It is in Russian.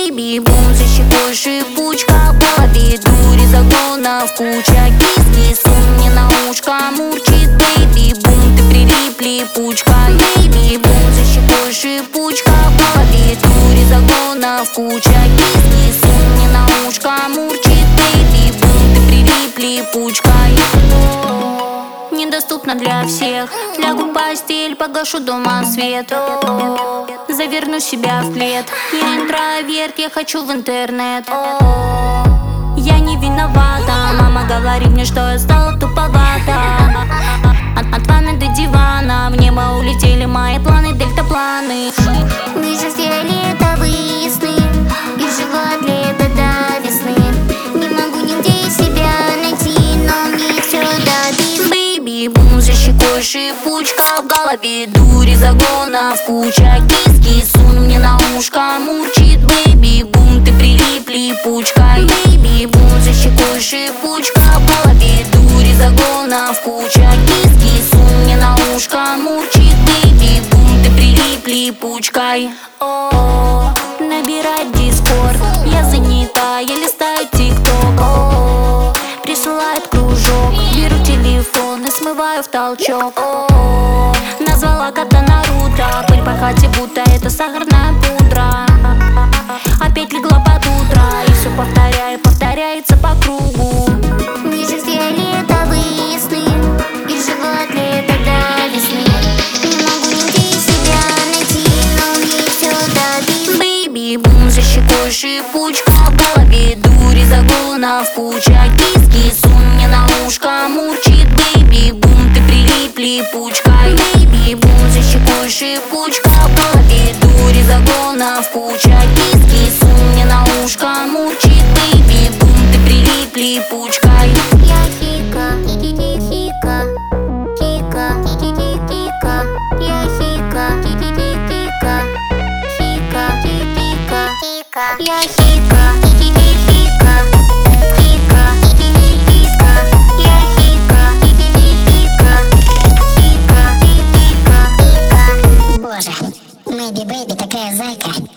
Бэйби-бум, за щекой шипучка, в голове дури, загонов куча. Кис-кис, он мне на ушко мурчит. Бэйби-бум, ты прилип, липучка. Бэйби-бум, за щекой шипучка, в голове дури, загонов куча. Кис-кис, он мне на ушко мурчит. Бэйби-бум, ты прилип, липучкой. Недоступна для всех. Лягу в постель, погашу дома свет. Заверну себя в плед. Я интроверт, я хочу в интернет. Я не виновата. Мама говорит мне, что я стала туповата. От ванны до дивана в небо улетели мои планы, дельтапланы. Вижу фиолетовые сны и живот лето до весны. Не могу нигде себя найти, но мне все дадут. Бэйби-бум, за щекой шипучка, в голове дури, загонов куча. Кис-кис, он мне на ушко мурчит. Бэйби-бум, ты прилип, липучкой. Бэйби-бум, за щекой шипучка, в голове дури, загонов куча. Кис-кис, он мне на ушко мурчит. Бэйби-бум, ты прилип, липучкой. Набирать дискорд, я занята, я листаю тикток. Присылает кружок, беру телефон и смываю в толчок. Назвала кота Наруто, пыль по хате, будто это сахарная пудра. Опять легла под утро, и все повторяется по кругу. Вижу фиолетовые сны и живот лето до весны. Не могу нигде себя найти, но мне все дадут. Бэйби-бум, за щекой шипучка, в голове дури, загонов куча. Кис-кис, он мне на ушко мурчит. Бэйби-бум, ты прилип, липучкой. Бэйби-бум, за щекой шипучка, в голове дури, загонов куча. Кис-кис, он мне на ушко мурчит. Бэйби-бум, ты прилип, липучкой. Я хика, хика, хика, хика, я хика, хика, хика, хика, я хика, хика, хика, я хика, хика, хика. Боже, Мэйби Бэйби такая зайка.